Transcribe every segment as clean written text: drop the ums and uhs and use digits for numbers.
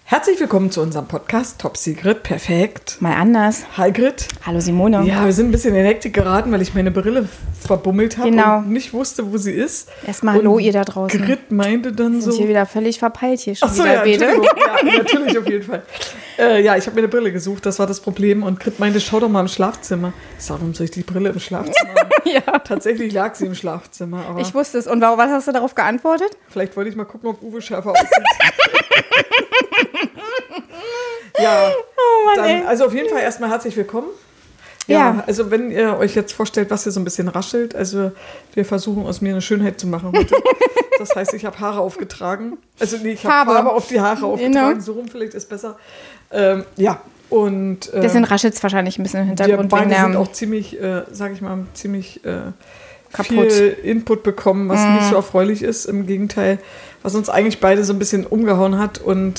Herzlich willkommen zu unserem Podcast Top Secret Perfekt. Mal anders. Hi Grit. Hallo Simone. Ja, wir sind ein bisschen in Hektik geraten, weil ich meine Brille verbummelt habe und nicht wusste, wo sie ist. Erstmal hallo ihr da draußen. Grit meinte dann so... Sind hier wieder völlig verpeilt hier schon. Achso, wieder ja, Bede. ja, natürlich, auf jeden Fall. Ja, ich habe mir eine Brille gesucht, das war das Problem. Und Grit meinte, schau doch mal im Schlafzimmer. Ich sag, warum soll ich die Brille im Schlafzimmer haben? Ja. Tatsächlich lag sie im Schlafzimmer. Aber Ich wusste es. Und was hast du darauf geantwortet? vielleicht wollte ich mal gucken, ob Uwe schärfer aussieht. Ja, Oh Mann, ey. also auf jeden Fall erstmal herzlich willkommen. Ja, also wenn ihr euch jetzt vorstellt, was hier so ein bisschen raschelt, also wir versuchen aus mir eine Schönheit zu machen heute. Das heißt, ich habe Haare aufgetragen. Also nee, ich habe Farbe auf die Haare aufgetragen, Genau. so rum vielleicht ist besser. Ja, und Deswegen raschelt es wahrscheinlich ein bisschen im wir Hintergrund. beide wegen sind der auch ziemlich, sage ich mal, ziemlich kaputt. viel Input bekommen, was nicht so erfreulich ist. Im Gegenteil, was uns eigentlich beide so ein bisschen umgehauen hat und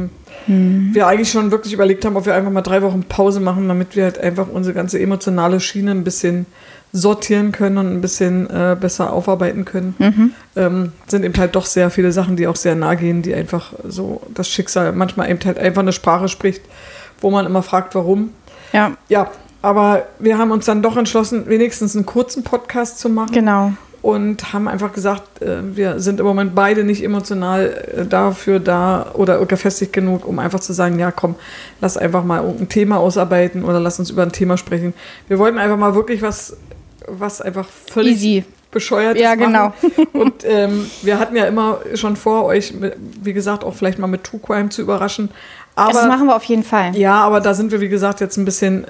wir eigentlich schon wirklich überlegt haben, ob wir einfach mal 3 Wochen Pause machen, damit wir halt einfach unsere ganze emotionale Schiene ein bisschen sortieren können und ein bisschen besser aufarbeiten können. Sind eben halt doch sehr viele Sachen, die auch sehr nahe gehen, die einfach so das Schicksal manchmal eben halt einfach eine Sprache spricht, wo man immer fragt, warum. Ja, Ja, aber wir haben uns dann doch entschlossen, wenigstens einen kurzen Podcast zu machen. genau. Und haben einfach gesagt, wir sind im Moment beide nicht emotional dafür da oder gefestigt genug, um einfach zu sagen, ja komm, lass einfach mal ein Thema ausarbeiten oder lass uns über ein Thema sprechen. Wir wollten einfach mal wirklich was einfach völlig Easy. Bescheuertes Ja, genau. machen. Und wir hatten ja immer schon vor, euch, wie gesagt, auch vielleicht mal mit True Crime zu überraschen. Aber, Das machen wir auf jeden Fall. ja, aber da sind wir, wie gesagt, jetzt ein bisschen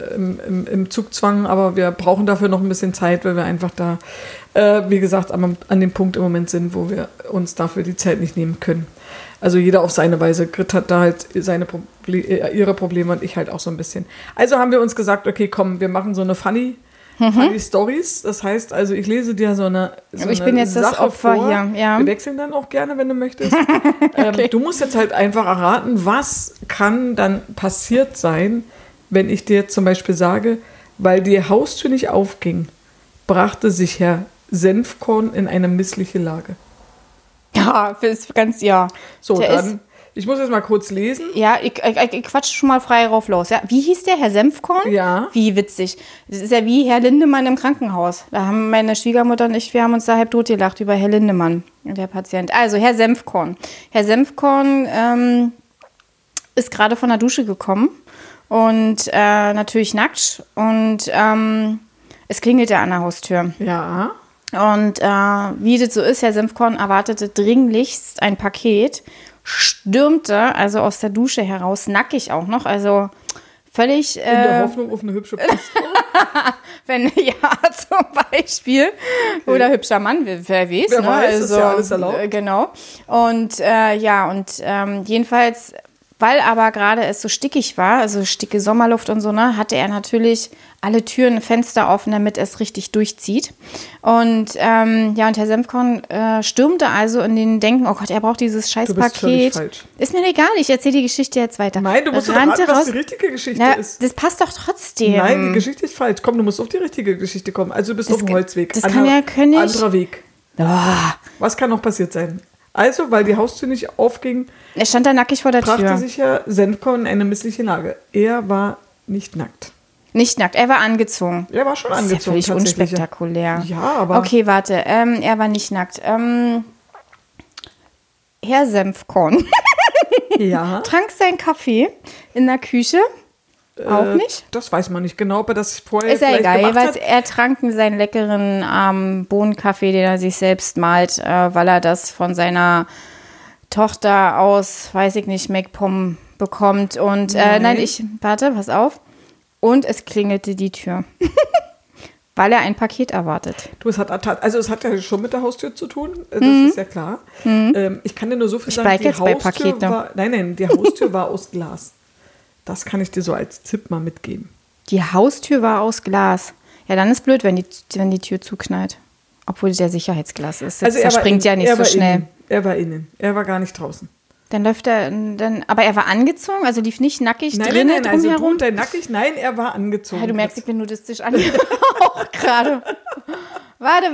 im Zugzwang, aber wir brauchen dafür noch ein bisschen Zeit, weil wir einfach da, wie gesagt, an dem Punkt im Moment sind, wo wir uns dafür die Zeit nicht nehmen können. Also jeder auf seine Weise. Grit hat da halt ihre Probleme und ich halt auch so ein bisschen. Also haben wir uns gesagt, okay, komm, wir machen so eine Funny Stories. Das heißt, also ich lese dir so eine Ich bin jetzt das Sache Opfer vor. hier. Ja. Wir wechseln dann auch gerne, wenn du möchtest. Okay. Du musst jetzt halt einfach erraten, was kann dann passiert sein, wenn ich dir zum Beispiel sage, weil die Haustür nicht aufging, brachte sich Herr Senfkorn in eine missliche Lage. Ja, ist ganz, ja. So, Der dann, ich muss jetzt mal kurz lesen. Ja, ich quatsch schon mal frei rauf los. Ja. Wie hieß der, Herr Senfkorn? Ja. Wie witzig. Das ist ja wie Herr Lindemann im Krankenhaus. Da haben meine Schwiegermutter und ich, wir haben uns da halb tot gelacht über Herr Lindemann, der Patient. Also Herr Senfkorn. Herr Senfkorn ist gerade von der Dusche gekommen und natürlich nackt. Und es klingelte an der Haustür. Ja. Und wie das so ist, Herr Senfkorn erwartete dringlichst ein Paket, stürmte also aus der Dusche heraus, nackig auch noch, also völlig... In der Hoffnung auf eine hübsche Postfrau. wenn, ja, zum Beispiel. Okay. Oder hübscher Mann, wer weiß. Wer ne? weiß, also, ist ja alles erlaubt. Genau. Und jedenfalls, weil aber gerade es so stickig war, also sticke Sommerluft und so, ne, hatte er natürlich alle Türen und Fenster offen, damit es richtig durchzieht. Und und Herr Senfkorn stürmte also in den Denken, oh Gott, er braucht dieses scheiß Du bist völlig Paket. falsch. Ist mir egal, ich erzähle die Geschichte jetzt weiter. Nein, du musst doch Rannte raten, was raus. die richtige Geschichte Na, ist. das passt doch trotzdem. Nein, die Geschichte ist falsch. Komm, du musst auf die richtige Geschichte kommen. Also du bist auf dem Holzweg. Das kann ja König. Anderer Weg. Ah. Was kann noch passiert sein? Also, weil die Haustür nicht aufging, Er stand da nackig vor der brachte Tür. sich Herr Senfkorn in eine missliche Lage. Er war nicht nackt. Nicht nackt, er war angezogen. Er war schon Das ist ja angezogen. völlig tatsächlich. unspektakulär. Ja, aber Okay, warte. Er war nicht nackt. Herr Senfkorn ja, trank seinen Kaffee in der Küche. Auch nicht? das weiß man nicht genau, ob er das vorher Ist ja vielleicht egal. gemacht Jeweils, hat. er trank seinen leckeren Bohnenkaffee, den er sich selbst malt, weil er das von seiner Tochter aus, weiß ich nicht, MacPom bekommt. Und warte, pass auf. Und es klingelte die Tür. Weil er ein Paket erwartet. Du, es hat ja schon mit der Haustür zu tun, das ist ja klar. Ich kann dir nur so viel sagen, bleib jetzt bei Haustür Pakete. war, nein, die Haustür war aus Glas. Das kann ich dir so als Tipp mal mitgeben. Die Haustür war aus Glas. Ja, dann ist blöd, wenn die Tür zuknallt. Obwohl der Sicherheitsglas ist. Das springt ja nicht so schnell. Er war innen. Er war gar nicht draußen. Dann läuft er, aber er war angezogen, also lief nicht nackig Nein, drinnen also drumherum. du, nackig, nein, er war angezogen. Ja, du merkst, ich bin nudistisch auch gerade. Warte.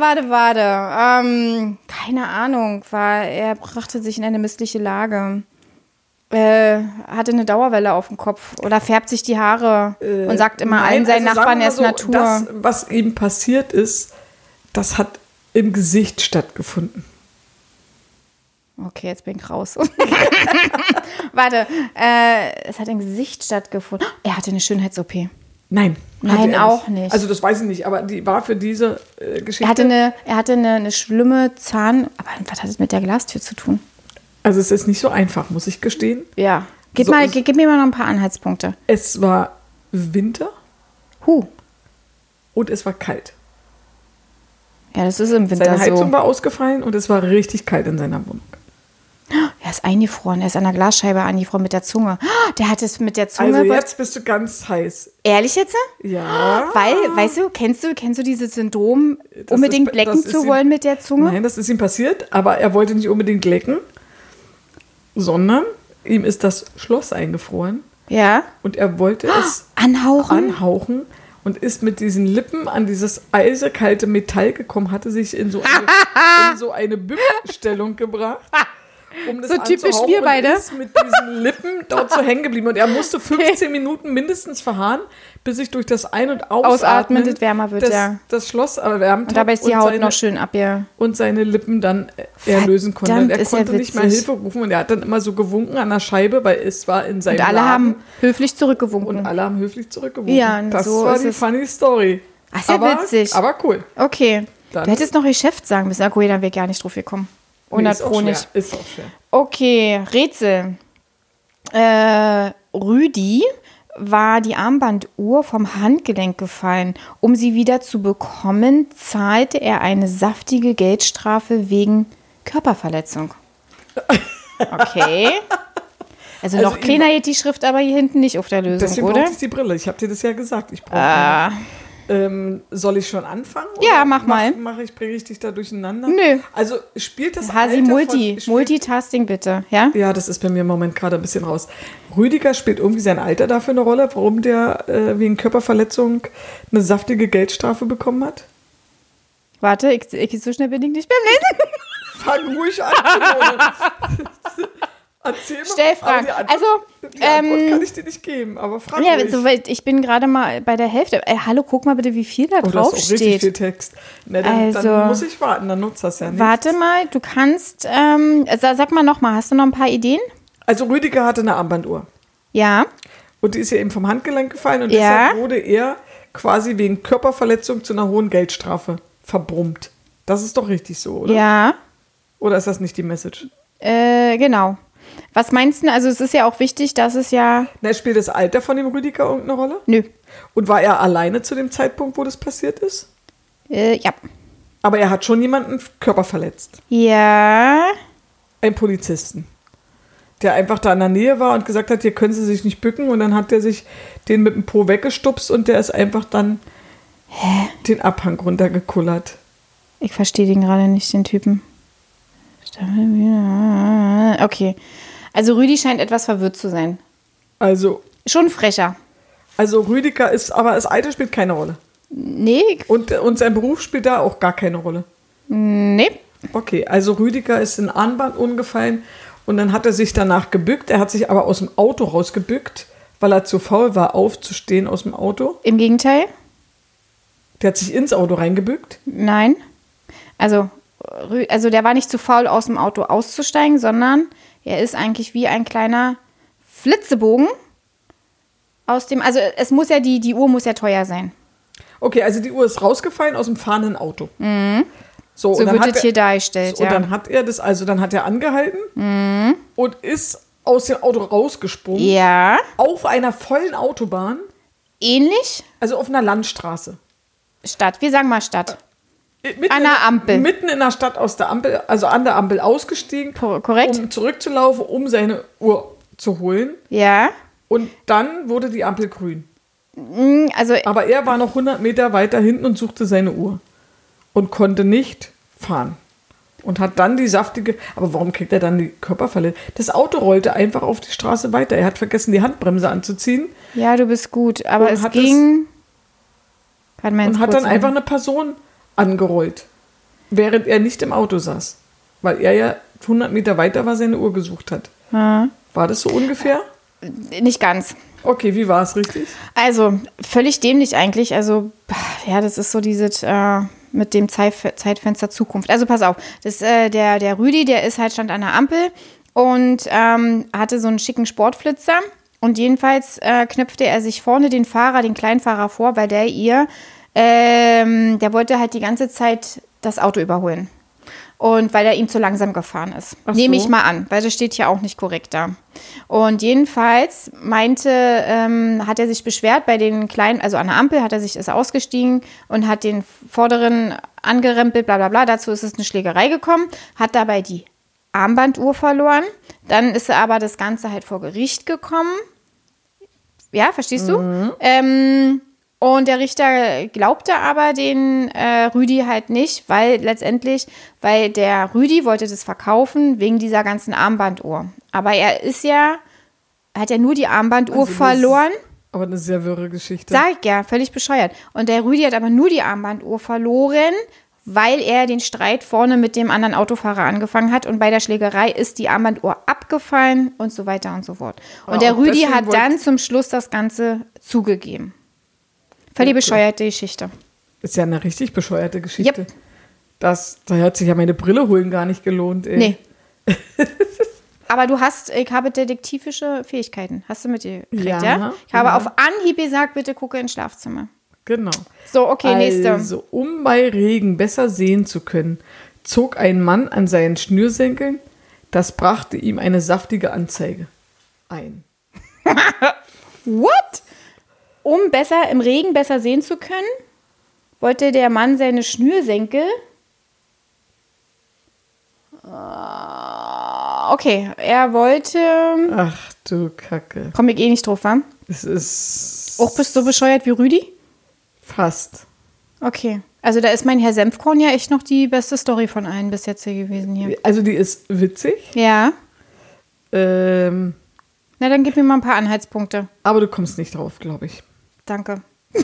Keine Ahnung, er brachte sich in eine missliche Lage. hatte eine Dauerwelle auf dem Kopf oder färbt sich die Haare und sagt immer allen seinen also Nachbarn, er ist so, Natur. Das, was ihm passiert ist, das hat im Gesicht stattgefunden. Okay, jetzt bin ich raus. Warte, es hat im Gesicht stattgefunden. Er hatte eine Schönheits-OP. Nein. Nein, auch nicht. Also das weiß ich nicht, aber die war für diese Geschichte. Er hatte eine schlimme Aber was hat es mit der Glastür zu tun? Also es ist nicht so einfach, muss ich gestehen. Ja. Gib mir mal noch ein paar Anhaltspunkte. Es war Winter und es war kalt. Ja, das ist im Winter Seine Heizung so. war ausgefallen und es war richtig kalt in seiner Wohnung. Er ist eingefroren, er ist an der Glasscheibe eingefroren mit der Zunge. Der hat es mit der Zunge. Also jetzt bist du ganz heiß. Ehrlich jetzt? Ja. Weil, weißt du, kennst du dieses Syndrom, Das unbedingt ist- lecken das zu ist wollen mit der Zunge? Nein, das ist ihm passiert, aber er wollte nicht unbedingt lecken, sondern ihm ist das Schloss eingefroren Ja. und er wollte es anhauchen und ist mit diesen Lippen an dieses eisekalte Metall gekommen, hatte sich in so eine Bückstellung gebracht. Um das So typisch anzuhauchen wir beide. und ist mit diesen Lippen dort so hängen geblieben. Und er musste 15 Minuten mindestens verharren, bis sich durch das Ein- und Ausatmen das wärmer wird, ja. das Schloss erwärmt Und dabei ist die Haut seine, noch schön und seine Lippen dann erlösen konnte. Und er ist ja konnte nicht mehr witzig. Hilfe rufen und er hat dann immer so gewunken an der Scheibe, weil es war in seinem Und alle Laden. haben höflich zurückgewunken. Und alle haben höflich zurückgewunken. Ja, und das so war ist die es. funny Story. Ach, ist ja witzig. Aber cool. Okay. Dann- Du hättest noch Geschäft sagen müssen. Okay, dann wäre ich gar nicht drauf gekommen. Nee, 100 ist auch Pro schwer. nicht. Ist auch schwer. Okay, Rätsel. Rüdi war die Armbanduhr vom Handgelenk gefallen. Um sie wieder zu bekommen, zahlte er eine saftige Geldstrafe wegen Körperverletzung. Okay. Also noch ihm- kleiner geht die Schrift aber hier hinten nicht auf der Lösung, Deswegen oder? brauchte ich die Brille. Ich habe dir das ja gesagt. Ich brauche eine. Soll ich schon anfangen? Ja, oder mach mal. Bringe ich dich da durcheinander? Nö. Also spielt das Hasi, Multitasking bitte, ja? Ja, das ist bei mir im Moment gerade ein bisschen raus. Rüdiger spielt irgendwie sein Alter dafür eine Rolle, warum der wegen Körperverletzung eine saftige Geldstrafe bekommen hat? Warte, ich so schnell bin ich nicht beim Lesen. Fang ruhig an, Simone. Erzähl mal. Stell Fragen. Aber Also, die Antwort kann ich dir nicht geben, aber frag ja, ruhig. soweit, ich bin gerade mal bei der Hälfte. Hallo, guck mal bitte, wie viel da Oh, da drauf ist auch richtig viel steht. Text. Na, dann Also- muss ich warten, dann nutzt das ja nicht. Warte mal, du kannst, sag mal nochmal, hast du noch ein paar Ideen? Also Rüdiger hatte eine Armbanduhr. Ja, Und die ist ja eben vom Handgelenk gefallen und Ja. deshalb wurde er quasi wegen Körperverletzung zu einer hohen Geldstrafe verbrummt. Das ist doch richtig so, oder? ja, Oder ist das nicht die Message? genau. Was meinst du? Also es ist ja auch wichtig, dass es ja, Na, spielt das Alter von dem Rüdiger irgendeine Rolle? nö, Und war er alleine zu dem Zeitpunkt, wo das passiert ist? ja, Aber er hat schon jemanden Körper verletzt. ja, Einen Polizisten. Der einfach da in der Nähe war und gesagt hat, hier können Sie sich nicht bücken. Und dann hat der sich den mit dem Po weggestupst und der ist einfach dann den Abhang runtergekullert. ich verstehe den gerade nicht, den Typen. Okay, also Rüdi scheint etwas verwirrt zu sein. Also Schon frecher. Rüdiger ist, aber das Alter spielt keine Rolle. Nee, Und sein Beruf spielt da auch gar keine Rolle. nee. Okay, also Rüdiger ist in Armband umgefallen und dann hat er sich danach gebückt. Er hat sich aber aus dem Auto rausgebückt, weil er zu faul war, aufzustehen aus dem Auto. Im Gegenteil? Der hat sich ins Auto reingebückt. Nein. Also der war nicht zu faul, aus dem Auto auszusteigen, sondern er ist eigentlich wie ein kleiner Flitzebogen aus dem, also es muss ja, die Uhr muss ja teuer sein. Okay, also die Uhr ist rausgefallen aus dem fahrenden Auto. So, So und dann wird hat es hier dargestellt, und ja. dann hat er das, also dann hat er angehalten und ist aus dem Auto rausgesprungen Ja, auf einer vollen Autobahn, ähnlich also auf einer Landstraße. Stadt. Wir sagen mal Stadt. Mitten An der Ampel. Mitten in der Stadt aus der Ampel, also an der Ampel ausgestiegen, Korrekt? um zurückzulaufen, um seine Uhr zu holen. Ja. Und dann wurde die Ampel grün. Also Aber er war noch 100 Meter weiter hinten und suchte seine Uhr. Und konnte nicht fahren. Und hat dann die saftige... Aber warum kriegt er dann die Körperverletzung? Das Auto rollte einfach auf die Straße weiter. Er hat vergessen, die Handbremse anzuziehen. ja, du bist gut, aber Und es hat ging. Kann man Und jetzt hat kurz dann einfach sagen. eine Person angerollt. Während er nicht im Auto saß. Weil er ja 100 Meter weiter war, seine Uhr gesucht hat. Ja. War das so ungefähr? Nicht ganz. Okay, wie war es richtig? Also, völlig dämlich eigentlich. Also, ja, das ist so dieses mit dem Zeitfenster Zukunft. Also, pass auf. Der Rüdi, stand an der Ampel und hatte so einen schicken Sportflitzer. Und jedenfalls knöpfte er sich vorne den Kleinfahrer vor, weil der wollte halt die ganze Zeit das Auto überholen. Und weil er ihm zu langsam gefahren ist. Ach so. Nehme ich mal an, weil das steht ja auch nicht korrekt da. Und jedenfalls hat er sich beschwert bei den Kleinen, also an der Ampel ist ausgestiegen und hat den Vorderen angerempelt, bla bla bla. Dazu ist es eine Schlägerei gekommen, hat dabei die Armbanduhr verloren. Dann ist aber das Ganze halt vor Gericht gekommen. Ja, verstehst du? Und der Richter glaubte aber den Rüdi halt nicht, weil der Rüdi wollte das verkaufen wegen dieser ganzen Armbanduhr. Aber er hat ja nur die Armbanduhr verloren. Aber eine sehr wirre Geschichte. Sag ich ja, völlig bescheuert. Und der Rüdi hat aber nur die Armbanduhr verloren, weil er den Streit vorne mit dem anderen Autofahrer angefangen hat. Und bei der Schlägerei ist die Armbanduhr abgefallen und so weiter und so fort. Und der Rüdi hat dann zum Schluss das Ganze zugegeben. Völlig bescheuerte Geschichte. Ist ja eine richtig bescheuerte Geschichte. Yep. Da hat sich ja meine Brille holen gar nicht gelohnt, ey. Nee. Aber ich habe detektivische Fähigkeiten. Hast du mit dir gekriegt, ja? Ich habe auf Anhieb gesagt, bitte gucke ins Schlafzimmer. Genau. So, okay, nächste. Also, um bei Regen besser sehen zu können, zog ein Mann an seinen Schnürsenkeln. Das brachte ihm eine saftige Anzeige ein. What? Um im Regen besser sehen zu können, wollte der Mann seine Schnürsenkel. Okay, er wollte. Ach du Kacke. Komm ich nicht drauf, wa? Es ist. Auch bist du so bescheuert wie Rüdi? Fast. Okay. Also da ist mein Herr Senfkorn ja echt noch die beste Story von allen bis jetzt hier gewesen hier. Also die ist witzig. Ja. Na, dann gib mir mal ein paar Anhaltspunkte. Aber du kommst nicht drauf, glaube ich. Danke.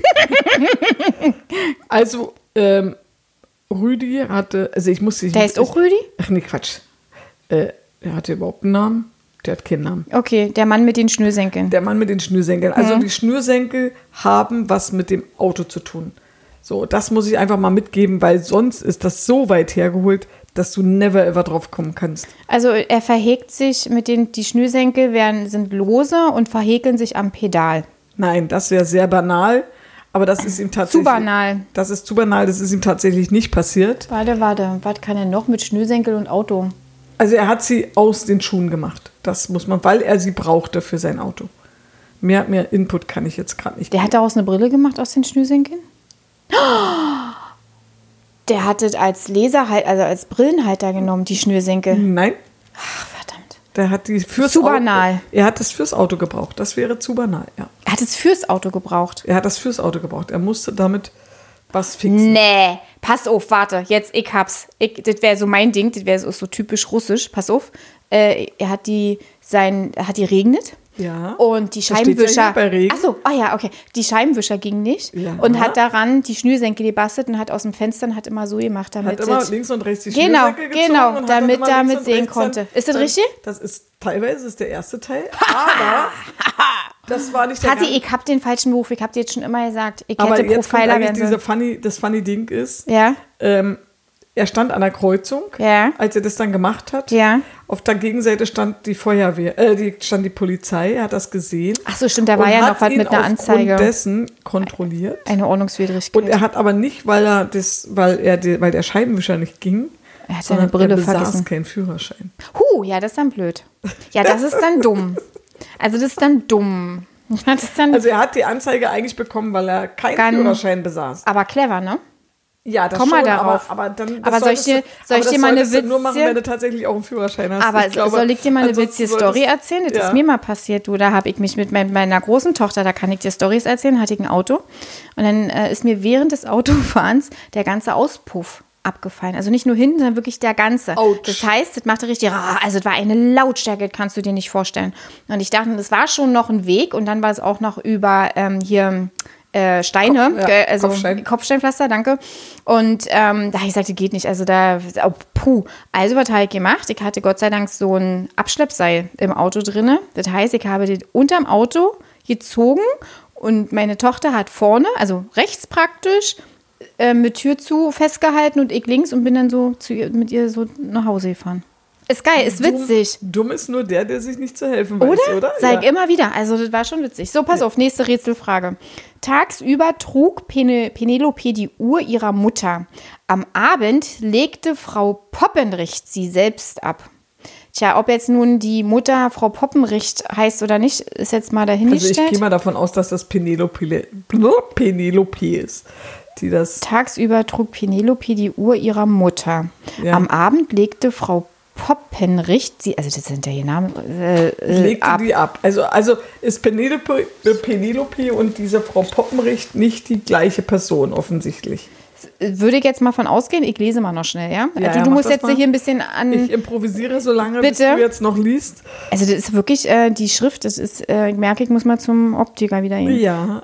Also, Rüdi hatte, also ich musste... Der heißt auch Rüdi? Ach nee, Quatsch. Der hatte überhaupt einen Namen? Der hat keinen Namen. Okay, der Mann mit den Schnürsenkeln. Der Mann mit den Schnürsenkeln. Also die Schnürsenkel haben was mit dem Auto zu tun. So, das muss ich einfach mal mitgeben, weil sonst ist das so weit hergeholt, dass du never ever drauf kommen kannst. Also er verhäkelt sich die Schnürsenkel sind lose und verhäkeln sich am Pedal. Nein, das wäre sehr banal, aber das ist ihm tatsächlich... Zu banal. Das ist zu banal, das ist ihm tatsächlich nicht passiert. Warte. Was kann er noch mit Schnürsenkel und Auto? Also er hat sie aus den Schuhen gemacht. Das muss man, weil er sie brauchte für sein Auto. Mehr Input kann ich jetzt gerade nicht geben. Der hat daraus eine Brille gemacht aus den Schnürsenkeln? Der hat es als als Brillenhalter genommen, die Schnürsenkel. Nein. Ach, verdammt. Der hat die fürs zu Auto. Banal. Er hat es fürs Auto gebraucht. Das wäre zu banal, ja. Er hat es fürs Auto gebraucht? Er hat das fürs Auto gebraucht. Er musste damit was fixen. Nee, pass auf, warte, jetzt, ich hab's. Das wäre so mein Ding, das wäre so typisch russisch. Pass auf, er hat die regnet. Ja. Und die Scheibenwischer. Ja bei Regen. Achso, okay. Die Scheibenwischer gingen nicht. Ja. Und hat daran die Schnürsenkel gebastelt und hat aus dem Fenster und hat immer so gemacht, damit. Hat immer links und rechts die Schnürsenkel gezogen. Genau, und damit sehen konnte. Ist das richtig? Das ist teilweise der erste Teil, aber das war nicht der Hasi, ich hab den falschen Beruf, ich hab dir jetzt schon immer gesagt. Ich aber hätte jetzt Profiler kommt werden eigentlich das funny Ding ist, ja. Er stand an der Kreuzung, ja. Als er das dann gemacht hat. Ja. Auf der Gegenseite stand die Feuerwehr, stand die Polizei, er hat das gesehen. Ach so, stimmt, da war ja noch was mit einer Anzeige. Und dessen kontrolliert. Eine Ordnungswidrigkeit. Und er hat aber nicht, weil der Scheibenwischer nicht ging, er hat seine Brille vergessen. Er besaß keinen Führerschein. Ja, das ist dann blöd. Ja, das ist dann dumm. Also das ist dann dumm. Also er hat die Anzeige eigentlich bekommen, weil er keinen Führerschein besaß. Aber clever, ne? Ja, das Komm schon, mal darauf. aber dann soll ich dir mal eine witzige... nur machen, wenn du tatsächlich auch einen Führerschein hast. Aber soll ich dir mal eine witzige Story erzählen? Das ist mir mal passiert. Da habe ich mich mit meiner großen Tochter, da kann ich dir Storys erzählen, hatte ich ein Auto. Und dann ist mir während des Autofahrens der ganze Auspuff abgefallen. Also nicht nur hinten, sondern wirklich der ganze. Ouch. Das heißt, das machte richtig, also es war eine Lautstärke, das kannst du dir nicht vorstellen. Und ich dachte, das war schon noch ein Weg und dann war es auch noch über hier Steine, also Kopfstein. Kopfsteinpflaster, danke. Und da habe ich gesagt, das geht nicht. Also Also was habe ich gemacht? Ich hatte Gott sei Dank so ein Abschleppseil im Auto drin. Das heißt, ich habe den unterm Auto gezogen und meine Tochter hat vorne, also rechts praktisch, mit Tür zu festgehalten und ich links und bin dann so mit ihr so nach Hause gefahren. Ist geil, ist witzig. Dumm ist nur der sich nicht zu helfen weiß, oder? Sag immer wieder. Also das war schon witzig. So, pass auf, nächste Rätselfrage. Tagsüber trug Penelope die Uhr ihrer Mutter. Am Abend legte Frau Poppenricht sie selbst ab. Tja, ob jetzt nun die Mutter Frau Poppenricht heißt oder nicht, ist jetzt mal dahingestellt. Also ich gehe mal davon aus, dass das Penelope ist. Die das Tagsüber trug Penelope die Uhr ihrer Mutter. Ja. Am Abend legte Frau Poppenricht, also das sind ja hier Namen, legte die ab. Also ist Penelope und diese Frau Poppenricht nicht die gleiche Person offensichtlich. Würde ich jetzt mal von ausgehen, ich lese mal noch schnell, ja? Also du musst jetzt hier ein bisschen an... Ich improvisiere so lange, bis du jetzt noch liest. Also das ist wirklich, die Schrift, das ist, ich merke, ich muss mal zum Optiker wieder hin. Ja.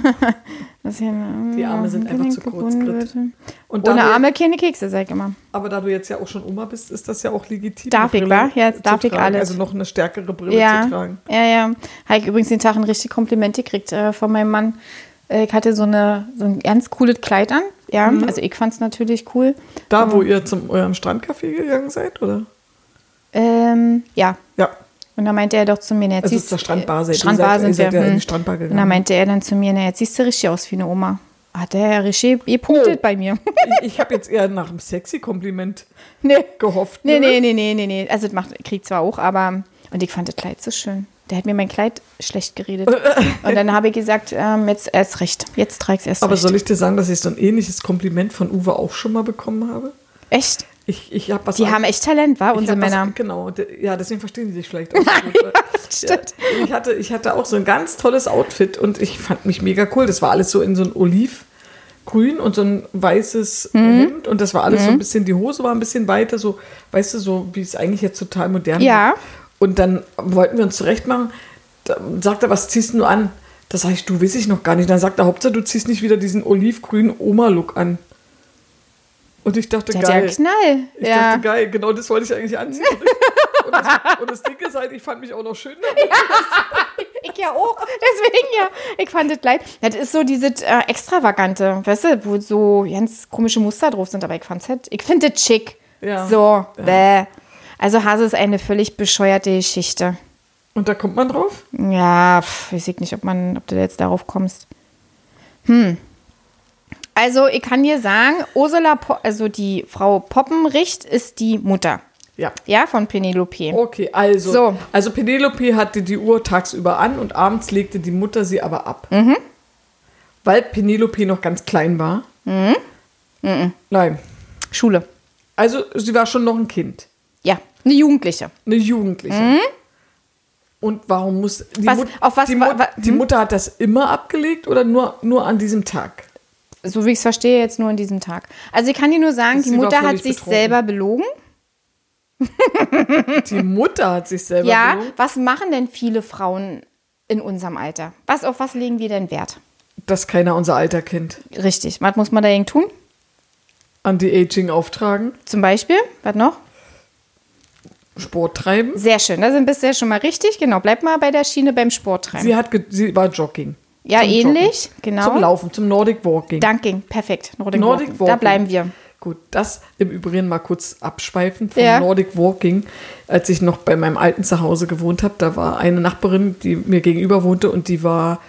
Die Arme sind einfach zu kurz. Und ohne Arme keine Kekse, sag ich immer. Aber da du jetzt ja auch schon Oma bist, ist das ja auch legitim. Darf ich, wa? Ja, jetzt darf ich alles. Also noch eine stärkere Brille zu tragen. Ja. Habe ich übrigens den Tag ein richtig Kompliment gekriegt von meinem Mann. Ich hatte so ein ganz cooles Kleid an. Ja, also ich fand es natürlich cool. Da, wo ihr zu eurem Strandcafé gegangen seid, oder? Ja. Ja. Und da meinte er doch zu mir, jetzt also zur Strandbar seid Strandbar ihr seid ja in die Strandbar gegangen. Und da meinte er dann zu mir, jetzt siehst du richtig aus wie eine Oma. Hat der richtig gepunktet bei mir. Ich habe jetzt eher nach einem sexy Kompliment gehofft. Nee. Also das kriegt zwar auch, aber... Und ich fand das Kleid so schön. Der hat mir mein Kleid schlecht geredet. Und dann habe ich gesagt, jetzt erst recht. Jetzt trage ich es erst recht. Aber soll ich dir sagen, dass ich so ein ähnliches Kompliment von Uwe auch schon mal bekommen habe? Echt? Ich hab was die haben echt Talent, unsere Männer. Genau, ja, deswegen verstehen die sich vielleicht auch so gut. Stimmt. Ja, ich hatte auch so ein ganz tolles Outfit und ich fand mich mega cool. Das war alles so in so ein Olivgrün und so ein weißes Hemd und das war alles so ein bisschen, die Hose war ein bisschen weiter, so, weißt du, so wie es eigentlich jetzt total modern ist. Und dann wollten wir uns zurecht machen. Da sagt er, was ziehst du an? Da sage ich, du, weiß ich noch gar nicht. Dann sagt er, Hauptsache, du ziehst nicht wieder diesen olivgrünen Oma-Look an. Und ich dachte, geil. Der Knall. Ich dachte, geil, genau das wollte ich eigentlich anziehen. Und das Ding ist halt, ich fand mich auch noch schön. Ich ja auch, deswegen ja. Ich fand das Kleid. Das ist so dieses Extravagante, weißt du, wo so ganz komische Muster drauf sind. Aber ich finde das schick. Ja. So, bäh. Also Hase ist eine völlig bescheuerte Geschichte. Und da kommt man drauf? Ja, weiß ich nicht, ob du jetzt darauf kommst. Also ich kann dir sagen, also die Frau Poppenricht ist die Mutter. Ja. Ja, von Penelope. Okay, also Penelope hatte die Uhr tagsüber an und abends legte die Mutter sie aber ab. Weil Penelope noch ganz klein war. Nein. Schule. Also sie war schon noch ein Kind. Ja, eine Jugendliche. Und warum muss die Mutter hat das immer abgelegt oder nur an diesem Tag? So wie ich es verstehe, jetzt nur an diesem Tag. Also ich kann dir nur sagen, die Mutter hat sich selber belogen. Die Mutter hat sich selber belogen? Ja, was machen denn viele Frauen in unserem Alter? Auf was legen wir denn Wert? Dass keiner unser Alter kennt. Richtig. Was muss man dagegen tun? Anti-Aging auftragen. Zum Beispiel? Was noch? Sport treiben. Sehr schön, da bist du ja schon mal richtig. Genau, bleib mal bei der Schiene beim Sport treiben. Sie war Jogging. Ja, ähnlich, Joggen. Genau. Zum Laufen, zum Nordic Walking. Danke, perfekt. Nordic Walking. Da bleiben wir. Gut, das im Übrigen mal kurz abschweifen vom Nordic Walking. Als ich noch bei meinem alten Zuhause gewohnt habe, da war eine Nachbarin, die mir gegenüber wohnte und die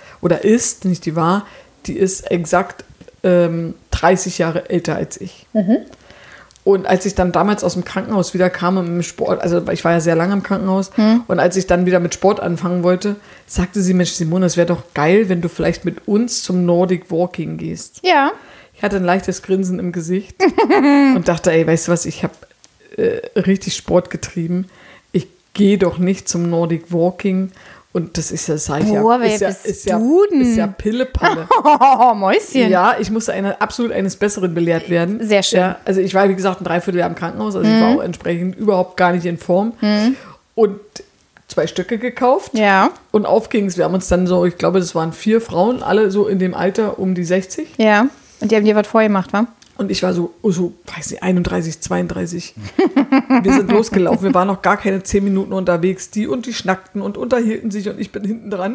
ist exakt 30 Jahre älter als ich. Und als ich dann damals aus dem Krankenhaus wieder kam und mit Sport, also ich war ja sehr lange im Krankenhaus, und als ich dann wieder mit Sport anfangen wollte, sagte sie, Mensch, Simone, es wäre doch geil, wenn du vielleicht mit uns zum Nordic Walking gehst. Ja. Ich hatte ein leichtes Grinsen im Gesicht und dachte, ey, weißt du was, ich habe richtig Sport getrieben. Ich gehe doch nicht zum Nordic Walking. Und das ist ja, ist ja Pillepalle. Oh, Mäuschen. Ja, ich musste absolut eines Besseren belehrt werden. Sehr schön. Ja, also ich war, wie gesagt, ein Dreivierteljahr im Krankenhaus, also ich war auch entsprechend überhaupt gar nicht in Form. Und 2 Stücke gekauft. Ja. Und auf ging's. Wir haben uns dann so, ich glaube, das waren 4 Frauen, alle so in dem Alter um die 60. Ja. Und die haben dir was vorgemacht, wa? Und ich war so, weiß nicht, 31, 32. Wir sind losgelaufen. Wir waren noch gar keine 10 Minuten unterwegs. Die schnackten und unterhielten sich und ich bin hinten dran.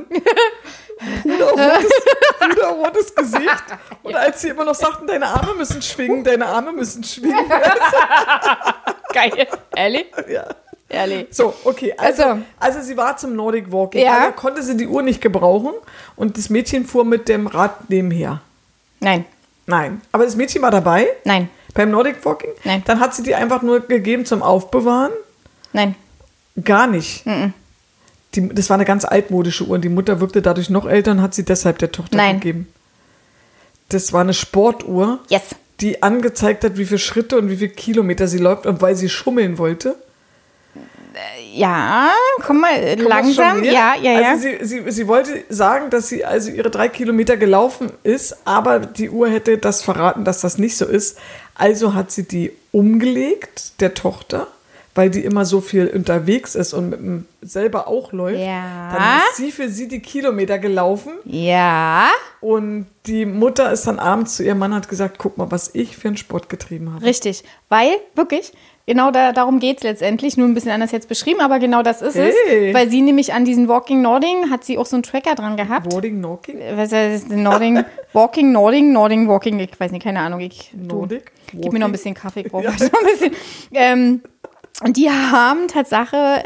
Puderrotes Gesicht. Und als sie immer noch sagten, deine Arme müssen schwingen. Geil. Ehrlich? Ja. Ehrlich. So, okay. Also sie war zum Nordic Walking. Ja. Also konnte sie die Uhr nicht gebrauchen und das Mädchen fuhr mit dem Rad nebenher. Nein. Aber das Mädchen war dabei? Nein. Beim Nordic Walking? Nein. Dann hat sie die einfach nur gegeben zum Aufbewahren? Nein. Gar nicht. Das war eine ganz altmodische Uhr und die Mutter wirkte dadurch noch älter und hat sie deshalb der Tochter gegeben. Das war eine Sportuhr, Yes. die angezeigt hat, wie viele Schritte und wie viele Kilometer sie läuft und weil sie schummeln wollte. Ja, komm mal langsam. Ja. Also sie wollte sagen, dass sie also ihre 3 Kilometer gelaufen ist, aber die Uhr hätte das verraten, dass das nicht so ist. Also hat sie die umgelegt, der Tochter, weil die immer so viel unterwegs ist und mit dem selber auch läuft. Ja. Dann ist sie für sie die Kilometer gelaufen. Ja. Und die Mutter ist dann abends zu ihrem Mann, hat gesagt, guck mal, was ich für einen Sport getrieben habe. Richtig, weil, wirklich, genau darum geht es letztendlich, nur ein bisschen anders jetzt beschrieben, aber genau das ist es, weil sie nämlich an diesen Walking Nording, hat sie auch so einen Tracker dran gehabt. Walking? Was heißt Nording? Walking, Walking, ich weiß nicht, keine Ahnung. Nordic? Gib mir noch ein bisschen Kaffee, ich brauche noch ein bisschen. Und die haben Tatsache,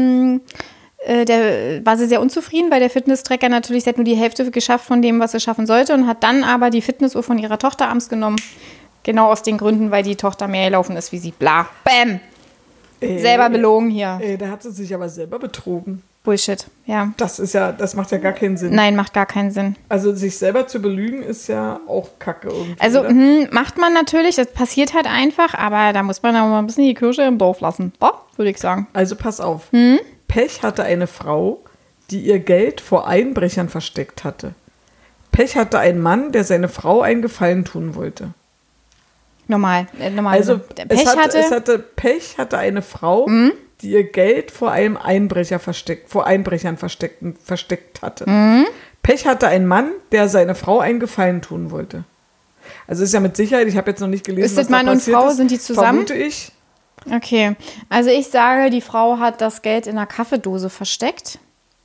war sie sehr unzufrieden, weil der Fitness-Tracker natürlich, sie hat nur die Hälfte geschafft von dem, was sie schaffen sollte und hat dann aber die Fitnessuhr von ihrer Tochter abends genommen. Genau aus den Gründen, weil die Tochter mehr gelaufen ist wie sie. Bla. Bäm. Selber belogen hier. Da hat sie sich aber selber betrogen. Bullshit, ja. Das macht ja gar keinen Sinn. Nein, macht gar keinen Sinn. Also sich selber zu belügen ist ja auch Kacke irgendwie. Also macht man natürlich, das passiert halt einfach, aber da muss man auch mal ein bisschen die Kirsche im Dorf lassen. Würde ich sagen. Also pass auf. Pech hatte eine Frau, die ihr Geld vor Einbrechern versteckt hatte. Pech hatte ein Mann, der seine Frau einen Gefallen tun wollte. Normal. Also Pech hatte eine Frau, die ihr Geld vor Einbrechern versteckt hatte. Pech hatte ein Mann, der seine Frau einen Gefallen tun wollte. Also ist ja mit Sicherheit, ich habe jetzt noch nicht gelesen, ist das Mann und Frau, sind die zusammen? Vermute ich. Okay, also ich sage, die Frau hat das Geld in einer Kaffeedose versteckt.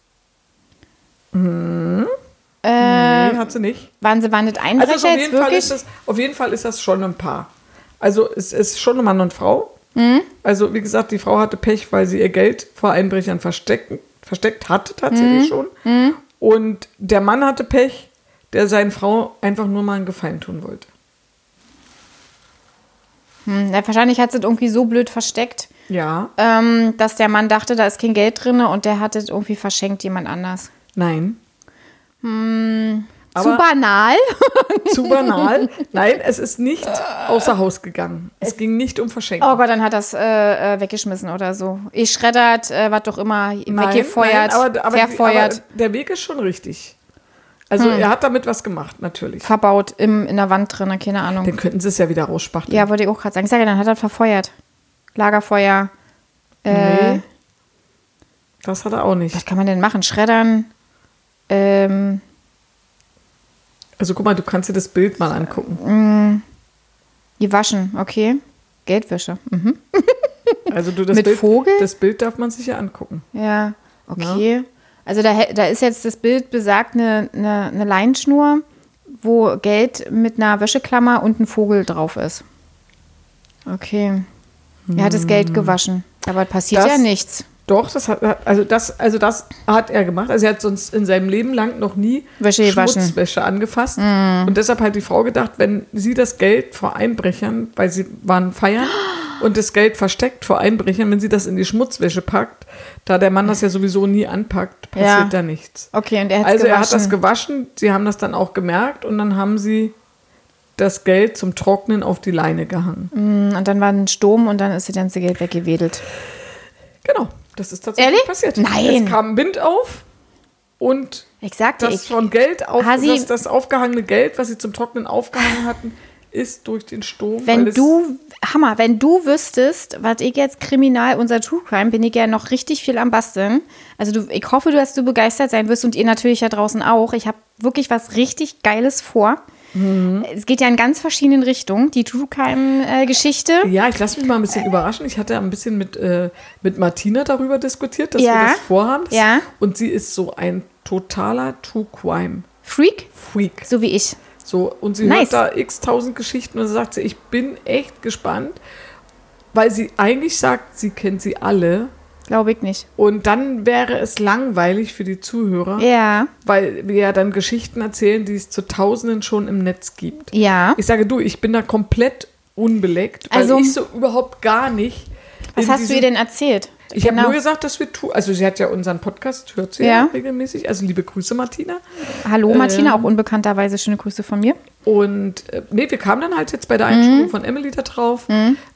Nee, hat sie nicht. Waren das Einbrecher Also jetzt wirklich? auf jeden Fall ist das schon ein Paar. Also es ist schon ein Mann und Frau. Also wie gesagt, die Frau hatte Pech, weil sie ihr Geld vor Einbrechern versteckt hatte tatsächlich schon. Und der Mann hatte Pech, der seiner Frau einfach nur mal einen Gefallen tun wollte. Wahrscheinlich hat sie es irgendwie so blöd versteckt, Ja. dass der Mann dachte, da ist kein Geld drin und der hat es irgendwie verschenkt jemand anders. Nein. Zu banal? Zu banal. Nein, es ist nicht außer Haus gegangen. Es ging nicht um Verschenken. Oh Gott, dann hat das weggeschmissen oder so. Schreddert, was doch immer, weggefeuert, verfeuert. Aber der Weg ist schon richtig. Also er hat damit was gemacht, natürlich. Verbaut in der Wand drin, keine Ahnung. Dann könnten sie es ja wieder rausspachteln. Ja, wollte ich auch gerade sagen. Ich sage, dann hat er verfeuert. Lagerfeuer. Nee, das hat er auch nicht. Was kann man denn machen? Schreddern. Also guck mal, du kannst dir das Bild mal angucken. Die waschen, okay. Geldwäsche. Also das Mit Bild, Vogel? Das Bild darf man sich ja angucken. Ja, okay. Also da ist jetzt das Bild besagt eine Leinschnur, wo Geld mit einer Wäscheklammer und ein Vogel drauf ist. Okay. Er hat das Geld gewaschen. Aber passiert ja nichts. Doch, das hat er gemacht. Also er hat sonst in seinem Leben lang noch nie Schmutzwäsche angefasst. Und deshalb hat die Frau gedacht, wenn sie das Geld vor Einbrechern, weil sie waren feiern und das Geld versteckt vor Einbrechern, wenn sie das in die Schmutzwäsche packt, da der Mann das ja sowieso nie anpackt, passiert da nichts. Okay, und er hat das gewaschen, sie haben das dann auch gemerkt und dann haben sie das Geld zum Trocknen auf die Leine gehangen. Und dann war ein Sturm und dann ist das ganze Geld weggewedelt. Genau. Das ist tatsächlich passiert. Nein. Es kam Wind auf und ich sagte, das aufgehangene Geld, was sie zum Trocknen aufgehangen hatten, ist durch den Sturm. wenn du wüsstest, was ich jetzt kriminal, unser True Crime, bin ich ja noch richtig viel am Basteln. Also ich hoffe, dass du begeistert sein wirst und ihr natürlich ja draußen auch. Ich habe wirklich was richtig Geiles vor. Es geht ja in ganz verschiedenen Richtungen, die True Crime-Geschichte. Ja, ich lasse mich mal ein bisschen überraschen. Ich hatte ein bisschen mit Martina darüber diskutiert, dass wir das vorhaben. Ja. Und sie ist so ein totaler True Crime Freak? Freak. So wie ich. So, und sie hört da x-tausend Geschichten und sagt sie, ich bin echt gespannt, weil sie eigentlich sagt, sie kennt sie alle. Glaube ich nicht. Und dann wäre es langweilig für die Zuhörer, Ja. weil wir ja dann Geschichten erzählen, die es zu Tausenden schon im Netz gibt. Ja. Ich sage, ich bin da komplett unbeleckt, weil Also, ich so überhaupt gar nicht. Was hast du ihr denn erzählt? Ich habe nur gesagt, dass wir also sie hat ja unseren Podcast, hört sie ja regelmäßig, also liebe Grüße, Martina. Hallo Martina, auch unbekannterweise schöne Grüße von mir. Und wir kamen dann halt jetzt bei der Einschulung von Emily da drauf.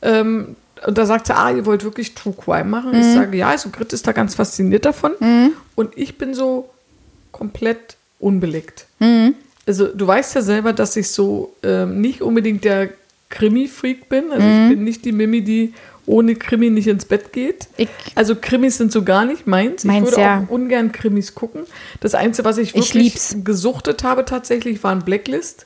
Und da sagt sie, ihr wollt wirklich True Crime machen? Ich sage, ja, also Grit ist da ganz fasziniert davon. Und ich bin so komplett unbeleckt. Also du weißt ja selber, dass ich so nicht unbedingt der Krimi-Freak bin. Also ich bin nicht die Mimi, die ohne Krimi nicht ins Bett geht. Also Krimis sind so gar nicht meins. Ich würde auch ungern Krimis gucken. Das Einzige, was ich wirklich gesuchtet habe tatsächlich, war ein Blacklist.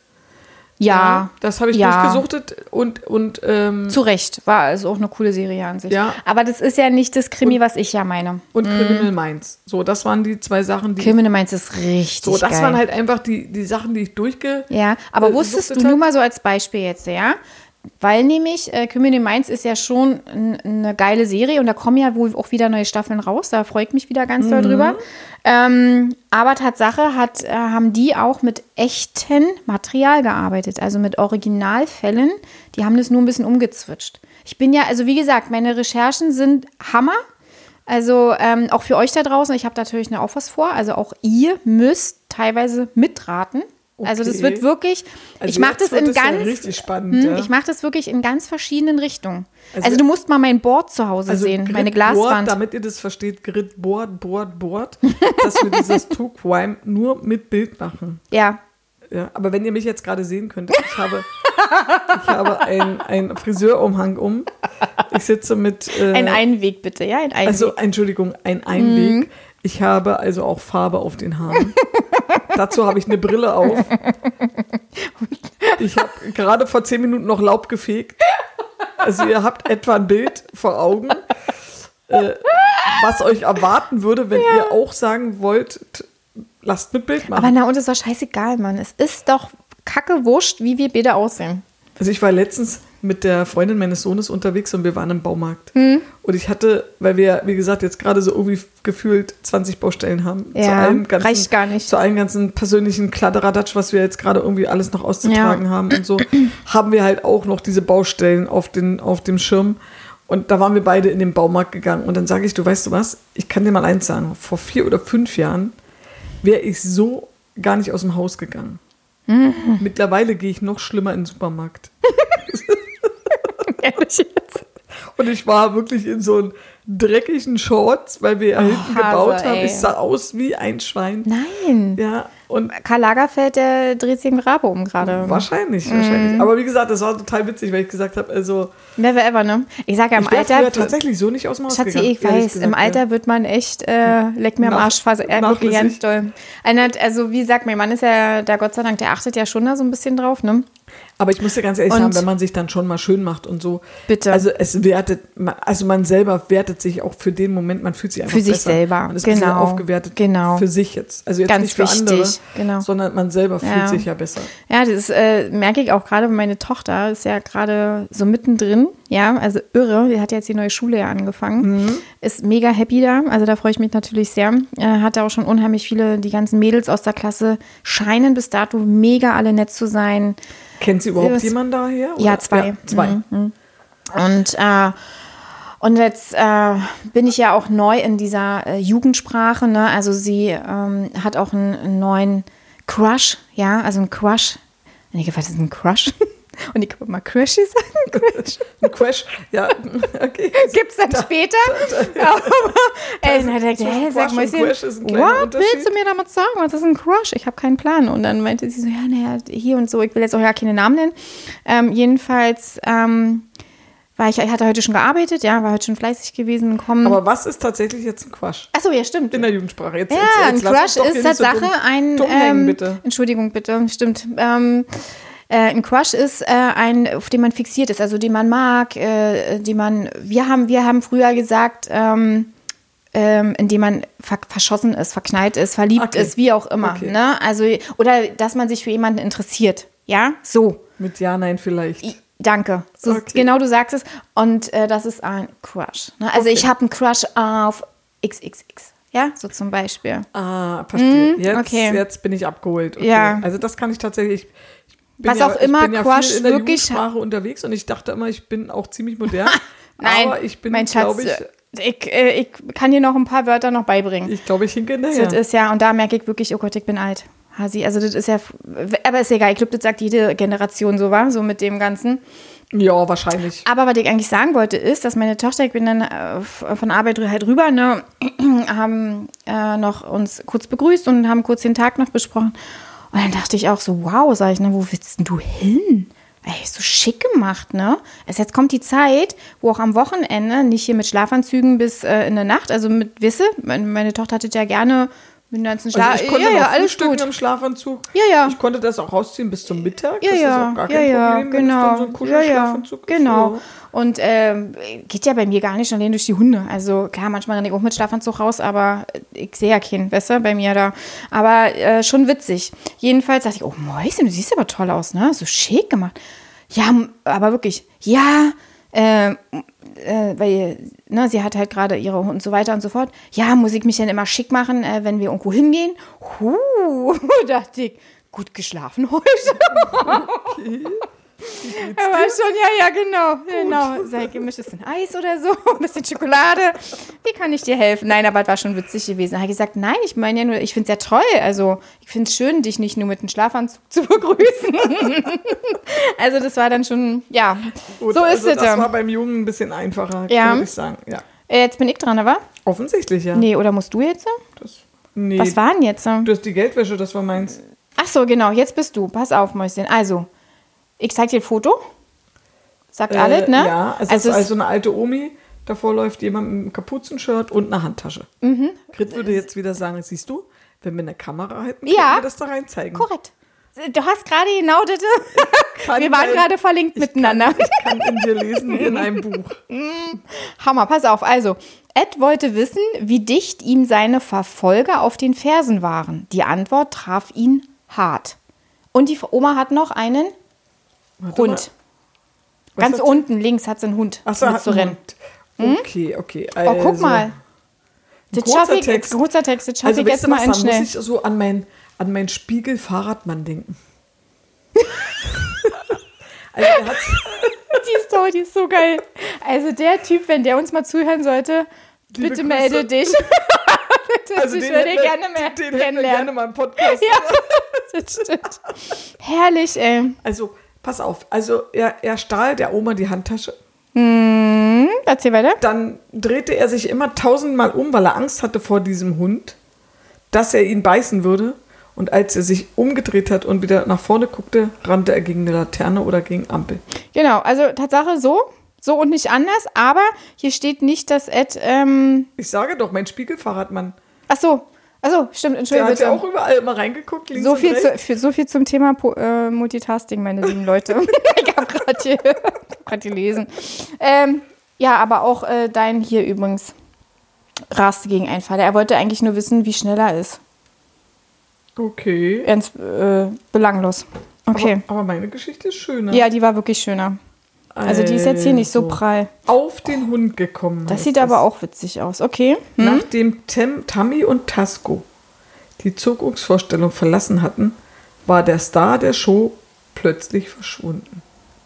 Ja. Das habe ich durchgesuchtet und zu Recht, war also auch eine coole Serie an sich. Ja. Aber das ist ja nicht das Krimi, was ich ja meine. Und Criminal Minds. So, das waren die zwei Sachen, die... Criminal Minds ist richtig geil. So, das waren halt einfach die Sachen, die ich Ja, aber wusstest du, nur mal so als Beispiel jetzt, ja? Weil nämlich Criminal Minds ist ja schon eine geile Serie und da kommen ja wohl auch wieder neue Staffeln raus. Da freue ich mich wieder ganz doll drüber. Aber Tatsache haben die auch mit echtem Material gearbeitet, also mit Originalfällen. Die haben das nur ein bisschen umgezwitscht. Ich bin ja, also wie gesagt, meine Recherchen sind Hammer. Also auch für euch da draußen, ich habe natürlich auch was vor. Also auch ihr müsst teilweise mitraten. Okay. Also das wird wirklich, ich mache das in ganz, richtig spannend, ich mache das wirklich in ganz verschiedenen Richtungen. Also du musst mal mein Board zu Hause sehen, meine Glaswand. Damit ihr das versteht, Grit Board, dass wir dieses True Crime nur mit Bild machen. Ja. Ja, aber wenn ihr mich jetzt gerade sehen könntet, ich habe einen Friseurumhang um. Ich sitze mit... ein Einweg bitte, ja, ein Einweg. Also, Entschuldigung, ein Einweg. Ich habe also auch Farbe auf den Haaren. Dazu habe ich eine Brille auf. Ich habe gerade vor 10 Minuten noch Laub gefegt. Also ihr habt etwa ein Bild vor Augen, was euch erwarten würde, wenn ihr auch sagen wollt, lasst mit Bild machen. Aber und ist doch scheißegal, Mann. Es ist doch kacke wurscht, wie wir beide aussehen. Also ich war letztens mit der Freundin meines Sohnes unterwegs und wir waren im Baumarkt. Und ich hatte, weil wir, wie gesagt, jetzt gerade so irgendwie gefühlt 20 Baustellen haben. Ja, reicht gar nicht. Zu allen ganzen persönlichen Kladderadatsch, was wir jetzt gerade irgendwie alles noch auszutragen haben und so, haben wir halt auch noch diese Baustellen auf dem Schirm. Und da waren wir beide in den Baumarkt gegangen. Und dann sage ich, du weißt du was, ich kann dir mal eins sagen, vor 4 oder 5 Jahren wäre ich so gar nicht aus dem Haus gegangen. Mittlerweile gehe ich noch schlimmer in den Supermarkt. Ehrlich jetzt? Und ich war wirklich in so einen dreckigen Shorts, weil wir hinten gebaut haben. Ich sah aus wie ein Schwein. Nein. Ja, und Karl Lagerfeld, der dreht sich im Grabe um gerade. Wahrscheinlich. Aber wie gesagt, das war total witzig, weil ich gesagt habe, also... Never ever, ne? Ich sage ja, im Alter... Ich tatsächlich so nicht aus dem Haus Schatzi, gegangen. Ich weiß, im Alter wird man echt, leck mir am Arsch, wirklich ganz doll. Also wie gesagt, mein Mann ist ja da Gott sei Dank, der achtet ja schon da so ein bisschen drauf, ne? Aber ich muss dir ganz ehrlich sagen, wenn man sich dann schon mal schön macht und so. Bitte. Also man selber wertet sich auch für den Moment, man fühlt sich einfach besser. Für sich selber, man ist ein bisschen aufgewertet für sich jetzt. Also jetzt ganz nicht für wichtig, andere, sondern man selber fühlt sich ja besser. Ja, das merke ich auch gerade, meine Tochter ist ja gerade so mittendrin, ja, also irre, die hat jetzt die neue Schule ja angefangen, ist mega happy da, also da freue ich mich natürlich sehr, hat da auch schon unheimlich viele, die ganzen Mädels aus der Klasse scheinen bis dato mega alle nett zu sein. Kennt sie überhaupt jemanden daher? Oder? Ja, 2. Ja, 2. Und jetzt bin ich ja auch neu in dieser Jugendsprache, ne? Also sie hat auch einen neuen Crush, ja, also ein Crush. Was ist ein Crush? Und ich habe immer Crashy sagen. Crash. Ein Crash, ja, okay. Gibt's dann später? Aber, dann hat er gesagt, sag mal, Crash ist ein kleiner what Unterschied. willst du mir damit sagen? Was ist ein Crush? Ich habe keinen Plan. Und dann meinte sie so, ja, naja, hier und so. Ich will jetzt auch ja keine Namen nennen. Jedenfalls ich hatte heute schon gearbeitet, ja, war heute schon fleißig gewesen. Aber was ist tatsächlich jetzt ein Crush? Achso, ja, stimmt. In der Jugendsprache. Jetzt, Ja, jetzt ein Crush ist Tatsache dumm hängen, bitte. Entschuldigung, bitte, stimmt. Ein Crush ist auf den man fixiert ist, also den man mag, wir haben früher gesagt, in dem man verschossen ist, verknallt ist, verliebt ist, wie auch immer. Okay. Ne? Also, oder dass man sich für jemanden interessiert. Ja, so. Mit Ja, Nein vielleicht. Danke. So, Okay. Genau, du sagst es. Und das ist ein Crush. Ne? Also ich habe einen Crush auf XXX. Ja, so zum Beispiel. Ah, verstehe. okay. Jetzt bin ich abgeholt. Okay. Ja. Also das kann ich tatsächlich. Was auch immer ich bin Crush viel in der wirklich Jugendsprache unterwegs und ich dachte immer, ich bin auch ziemlich modern. Nein, aber ich bin, mein Schatz, glaube ich kann dir noch ein paar Wörter noch beibringen. ich glaube, ich hinke hinterher. Das ist ja, und da merke ich wirklich, oh Gott, ich bin alt. Hasi, also das ist ja, aber ist egal, ich glaube, das sagt jede Generation so, war, so mit dem Ganzen. Ja, wahrscheinlich. Aber was ich eigentlich sagen wollte, ist, dass meine Tochter, ich bin dann von Arbeit halt rüber, ne, haben noch uns kurz begrüßt und haben kurz den Tag noch besprochen. Und dann dachte ich auch so, wow, sag ich, ne, wo willst denn du hin? Ey, so schick gemacht, ne? Jetzt kommt die Zeit, wo auch am Wochenende, nicht hier mit Schlafanzügen bis in der Nacht, also mit Wisse, meine Tochter hatte ja gerne mit dem ganzen Schlaf. Also ich konnte ja, noch alles frühstücken gut. im Schlafanzug. Ja, ja. Ich konnte das auch rausziehen bis zum Mittag. Ja, das ja, ist auch gar kein Problem, wenn es dann so ein Kuschelschlafanzug ist. genau. Ja. Und geht ja bei mir gar nicht allein durch die Hunde. Also klar, manchmal renne ich auch mit Schlafanzug raus, aber ich sehe ja keinen, besser bei mir da. Aber schon witzig. Jedenfalls dachte ich, oh Mäuschen, du siehst aber toll aus, ne? So schick gemacht. Ja, aber wirklich, ja, weil ne, sie hat halt gerade ihre und so weiter und so fort. Ja, muss ich mich denn immer schick machen, wenn wir irgendwo hingehen? Dachte ich, gut geschlafen heute. Okay. Er war schon, ja, genau. Sag ich, möchtest du ein Eis oder so? Ein bisschen Schokolade? Wie kann ich dir helfen? Nein, aber es war schon witzig gewesen. Da habe ich gesagt, nein, ich meine ja nur, ich finde es ja toll. Also, ich finde es schön, dich nicht nur mit einem Schlafanzug zu begrüßen. Also, das war dann schon, ja, Gut, so ist also es. das war beim Jungen ein bisschen einfacher, Ja. würde ich sagen. Ja. Jetzt bin ich dran, aber? Offensichtlich, ja. Nee, oder musst du jetzt? Nee, Was war denn jetzt? du hast die Geldwäsche, das war meins. Ach so, genau, jetzt bist du. Pass auf, Mäuschen. Also, ich zeig dir ein Foto. Sagt alles, ne? Ja, es ist also eine alte Omi. Davor läuft jemand mit einem Kapuzenshirt und einer Handtasche. Grit würde jetzt wieder sagen, siehst du, wenn wir eine Kamera hätten, könnten wir das da rein zeigen. Korrekt. Du hast gerade genau das. Wir waren gerade verlinkt miteinander. Ich kann in dir lesen wie in einem Buch. Hammer, pass auf. Also, Ed wollte wissen, wie dicht ihm seine Verfolger auf den Fersen waren. Die Antwort traf ihn hart. Und die Oma hat noch einen Hund. Ganz unten links hat sie einen Hund mitzurennen. Okay. Also, Oh, guck mal. Das schaffe ich jetzt. Kurzer Text, das schaffe ich jetzt mal muss schnell. ich so an mein Spiegel-Fahrradmann denken. Also Die ist so geil. Also der Typ, wenn der uns mal zuhören sollte, Liebe bitte Grüße. melde dich. Also ich den würde hätten wir- gerne mehr den hätten wir kennenlernen. gerne mal im Podcast. Ja, das stimmt. Herrlich, ey. Also, pass auf. Also, er stahl der Oma die Handtasche. Erzähl weiter. Dann drehte er sich immer 1000-mal um, weil er Angst hatte vor diesem Hund, dass er ihn beißen würde. Und als er sich umgedreht hat und wieder nach vorne guckte, rannte er gegen eine Laterne oder gegen Ampel. Genau, also Tatsache so und nicht anders. Aber hier steht nicht, dass Ed, Ich sage doch, mein Spiegelfahrradmann. Ach so, stimmt, Der Entschuldigung. hat ja bitte. auch überall immer reingeguckt, links So und viel, rechts. so viel zum Thema Multitasking, meine lieben Leute. Ich habe gerade gelesen. Ja, aber auch dein hier übrigens raste gegen einen Vater. Er wollte eigentlich nur wissen, wie schnell er ist. Okay. Ernst, belanglos. Okay. Aber meine Geschichte ist schöner. Ja, die war wirklich schöner. Also die ist jetzt hier nicht so Also, prall. Auf den Hund gekommen. Das heißt sieht aber auch witzig aus. Okay. Nachdem Tammy und Tasco die Zukunftsvorstellung verlassen hatten, war der Star der Show plötzlich verschwunden.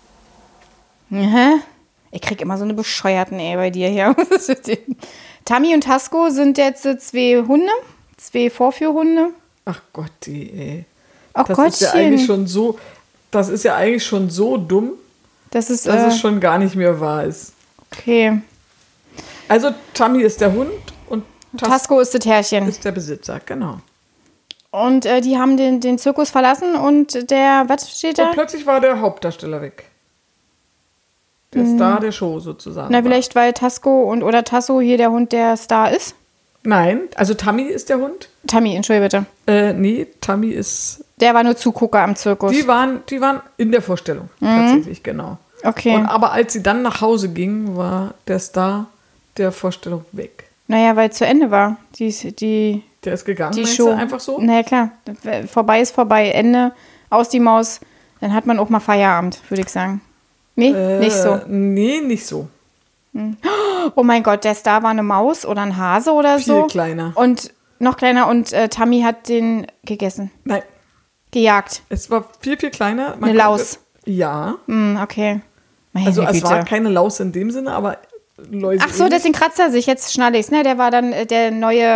Ich krieg immer so eine bescheuerten bei dir hier. Tammy und Tasco sind jetzt 2 Hunde, 2 Vorführhunde. Ach Gott, ey. Oh Das Gottchen. ist ja eigentlich schon so. Das ist ja eigentlich schon so dumm, dass es schon gar nicht mehr wahr ist. Okay. Also Tammy ist der Hund und Tasko ist das Herrchen. Ist der Besitzer, genau. Und die haben den Zirkus verlassen und was steht da? Und plötzlich war der Hauptdarsteller weg. Der Star der Show sozusagen. Na, vielleicht weil Tasko oder Tasso hier der Hund der Star ist? Nein, also Tammy ist der Hund. Tammy, entschuldige bitte. Nee, Tammy ist... Der war nur Zugucker am Zirkus. Die waren in der Vorstellung, tatsächlich, genau. Okay. Aber als sie dann nach Hause ging, war der Star der Vorstellung weg. Naja, weil es zu Ende war. Der ist gegangen, die meinst Show. du, einfach so? Naja, klar. Vorbei ist vorbei. Ende, aus die Maus. Dann hat man auch mal Feierabend, würde ich sagen. Nee, nicht so. Nee, nicht so. Oh mein Gott, der Star war eine Maus oder ein Hase oder so. Viel kleiner. Und noch kleiner und Tammy hat den gegessen. Nein, Gejagt. es war viel, viel kleiner. Eine Laus. Ja. Okay. Meine Also es Güte. war keine Laus in dem Sinne, aber Läuse. Ach so, deswegen kratzt er sich. Jetzt schnalle ich's. Ne, der war dann der neue,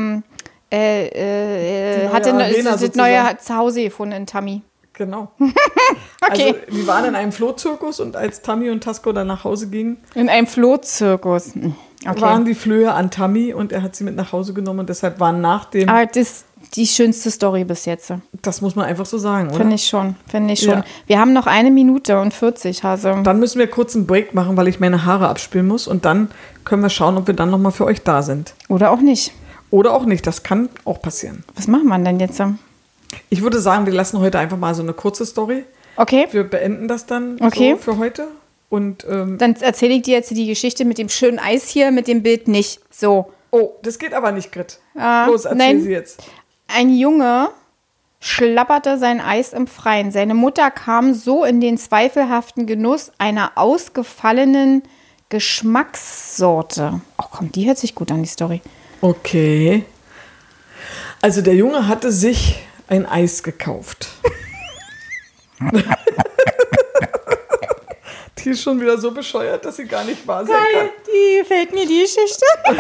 hatte Arena das sozusagen. neue Zuhause gefunden in Tammy. Genau. Okay. Also die waren in einem Flohzirkus und als Tammy und Tasko dann nach Hause gingen, In einem Flohzirkus. Okay. waren die Flöhe an Tammy und er hat sie mit nach Hause genommen und deshalb waren nach dem, Aber das ist die schönste Story bis jetzt. das muss man einfach so sagen, oder? Finde ich schon. Ja. Wir haben noch 1 Minute und 40, Hase. Dann müssen wir kurz einen Break machen, weil ich meine Haare abspülen muss und dann können wir schauen, ob wir dann nochmal für euch da sind. Oder auch nicht. Oder auch nicht, das kann auch passieren. Was machen wir denn jetzt? Ich würde sagen, wir lassen heute einfach mal so eine kurze Story. Okay, Wir beenden das dann Okay. so für heute. Und, dann erzähle ich dir jetzt die Geschichte mit dem schönen Eis hier, mit dem Bild nicht. So. oh, das geht aber nicht, Grit. Los, erzähl nein. sie jetzt. Ein Junge schlapperte sein Eis im Freien. Seine Mutter kam so in den zweifelhaften Genuss einer ausgefallenen Geschmackssorte. Ach komm, die hört sich gut an, die Story. Okay. Also der Junge hatte sich ein Eis gekauft. Die ist schon wieder so bescheuert, dass sie gar nicht wahr sein kann. Die fällt mir die Geschichte.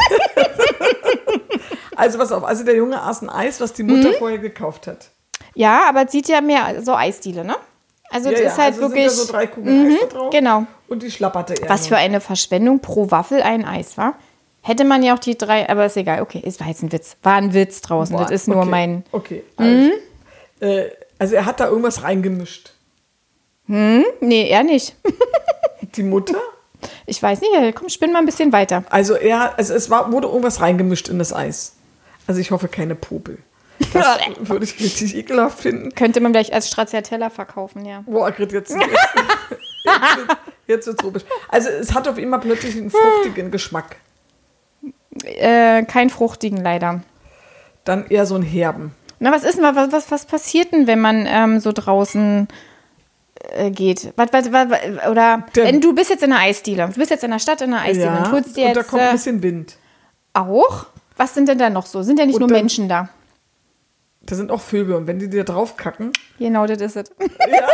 Also pass auf, also der Junge aß ein Eis, was die Mutter vorher gekauft hat. Ja, aber es sieht ja mehr so Eisdiele, ne? Also das ist halt also wirklich. sind da so 3 Kugeln Eis da drauf. Genau. Und die schlapperte er. Was für eine Verschwendung pro Waffel ein Eis, war? Hätte man ja auch die 3, aber ist egal. Okay, es war jetzt ein Witz. War ein Witz draußen. Boah, Das ist nur okay. mein. Okay. Also er hat da irgendwas reingemischt. Nee, er nicht. Die Mutter? Ich weiß nicht. Komm, spinn mal ein bisschen weiter. Also wurde irgendwas reingemischt in das Eis. Also ich hoffe keine Popel. Das würde ich richtig ekelhaft finden. Könnte man vielleicht als Stracciatella verkaufen, ja. Boah, Grit, jetzt wird's komisch. Also es hat auf immer plötzlich einen fruchtigen Geschmack. Kein fruchtigen, leider. Dann eher so einen herben. Na, was passiert denn, wenn man so draußen geht? Wenn du bist jetzt in einer Eisdiele. Du bist jetzt in der Stadt in einer Eisdiele. Ja, Und holst dir und jetzt da kommt ein bisschen Wind. auch? Was sind denn da noch so? Sind ja nicht Und nur dann- Menschen da. Da sind auch Vögel und wenn die dir drauf kacken, Genau, das ist es. ja,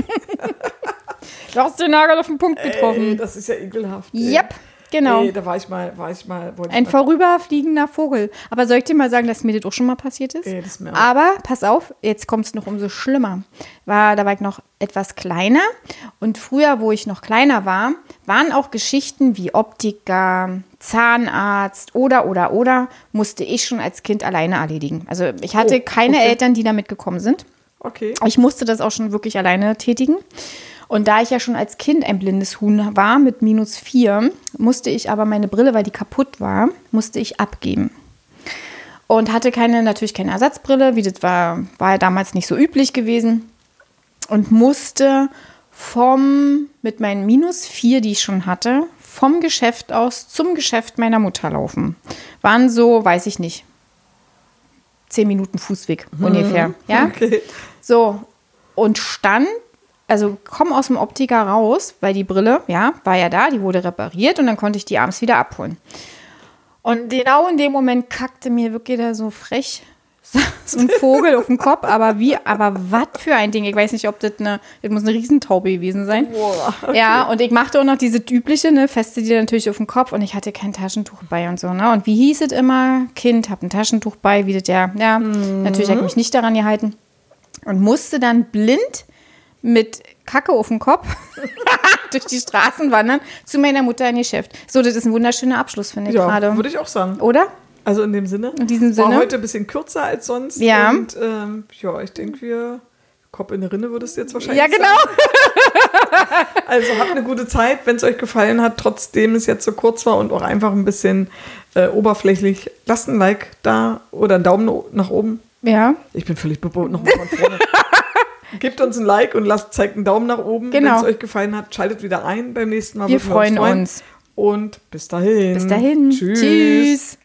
Du hast den Nagel auf den Punkt getroffen. das ist ja ekelhaft. ey. Yep, genau. Ey, da wollte ich mal. Ein vorüberfliegender Vogel. Aber soll ich dir mal sagen, dass mir das auch schon mal passiert ist? Ey, das ist mir auch- Aber pass auf, jetzt kommt es noch umso schlimmer. Da war ich noch etwas kleiner. Und früher, wo ich noch kleiner war, waren auch Geschichten wie Optiker, Zahnarzt oder musste ich schon als Kind alleine erledigen. Also ich hatte keine okay. Eltern, die da mitgekommen sind. Okay. Ich musste das auch schon wirklich alleine tätigen. Und da ich ja schon als Kind ein blindes Huhn war mit -4, musste ich aber meine Brille, weil die kaputt war, musste ich abgeben. Und hatte natürlich keine Ersatzbrille, wie das war ja damals nicht so üblich gewesen. Und musste mit meinen -4, die ich schon hatte, vom Geschäft aus zum Geschäft meiner Mutter laufen. Waren so, weiß ich nicht, 10 Minuten Fußweg ungefähr. Ja? Okay. So, und komm aus dem Optiker raus, weil die Brille, ja, war ja da, die wurde repariert und dann konnte ich die abends wieder abholen. Und genau in dem Moment kackte mir wirklich da so frech so ein Vogel auf den Kopf, aber was für ein Ding. Ich weiß nicht, ob das muss eine Riesentaube gewesen sein. Boah, okay. Ja, und ich machte auch noch diese übliche, feste die natürlich auf den Kopf und ich hatte kein Taschentuch bei und so, ne? Und wie hieß es immer? Kind, hab ein Taschentuch bei, wie das ja, natürlich habe ich mich nicht daran gehalten und musste dann blind mit Kacke auf dem Kopf durch die Straßen wandern zu meiner Mutter in Geschäft. So, das ist ein wunderschöner Abschluss, finde ich gerade. Ja, würde ich auch sagen. Oder? Also in dem Sinne. In diesem Sinne. War heute ein bisschen kürzer als sonst. Ja. Und ja, ich denke, wir Kopf in der Rinne würdest du jetzt wahrscheinlich Ja, genau. sagen. Also habt eine gute Zeit, wenn es euch gefallen hat, trotzdem es jetzt so kurz war und auch einfach ein bisschen oberflächlich. Lasst ein Like da oder einen Daumen nach oben. Ja. Ich bin völlig beboten, nochmal von vorne. Gebt uns ein Like und zeigt einen Daumen nach oben. Genau. Wenn es euch gefallen hat, schaltet wieder ein beim nächsten Mal. Wir freuen uns. Und bis dahin. Bis dahin. Tschüss. Tschüss.